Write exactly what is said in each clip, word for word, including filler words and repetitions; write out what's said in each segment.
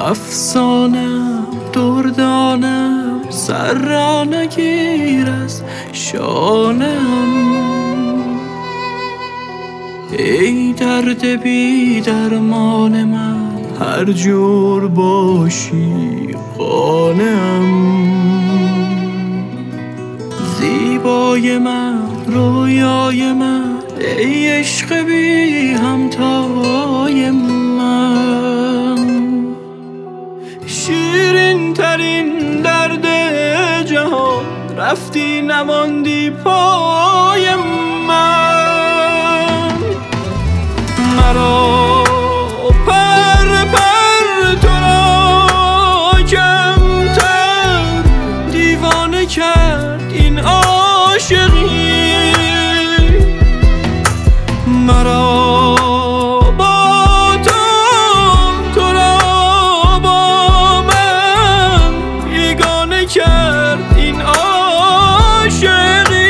افسانم دردانم سر را نگیر از شانم. ای درد بی درمان من هر جور باشی قانم. زیبای من رویای من ای عشق بی همتای من. شیرین ترین درد جهان رفتی نماندی پای من. مرا پر پر تو را کمتر دیوانه کرد این عاشقی. مرا با تو تو را با من بیگانه کرد این عاشقی.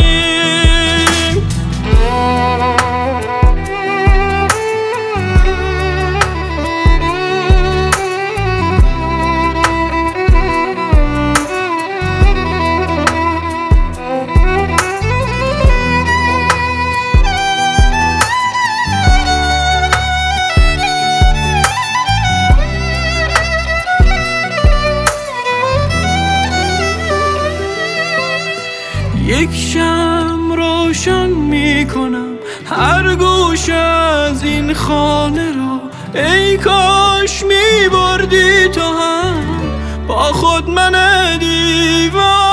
یک شمع روشن می کنم هر گوشه از این خانه را. ای کاش می بردی تو هم با خود من دیوانه